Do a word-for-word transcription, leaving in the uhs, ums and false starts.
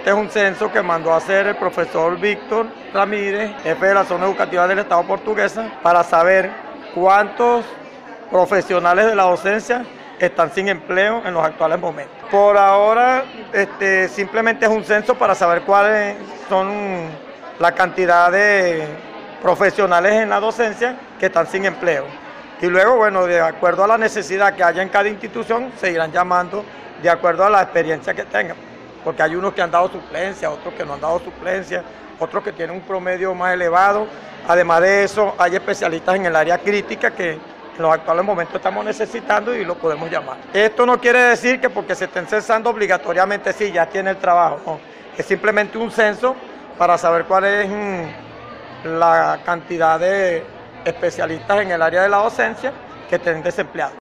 Este es un censo que mandó a hacer el profesor Víctor Ramírez, jefe de la zona educativa del Estado Portuguesa, para saber cuántos profesionales de la docencia están sin empleo en los actuales momentos. Por ahora, este, simplemente es un censo para saber cuáles son la cantidad de profesionales en la docencia que están sin empleo. Y luego, bueno, de acuerdo a la necesidad que haya en cada institución, se irán llamando de acuerdo a la experiencia que tengan. Porque hay unos que han dado suplencia, otros que no han dado suplencia, otros que tienen un promedio más elevado. Además de eso, hay especialistas en el área crítica que en los actuales momentos estamos necesitando y lo podemos llamar. Esto no quiere decir que porque se estén censando obligatoriamente sí, ya tiene el trabajo. No, es simplemente un censo para saber cuál es mmm, la cantidad de especialistas en el área de la docencia que estén desempleados.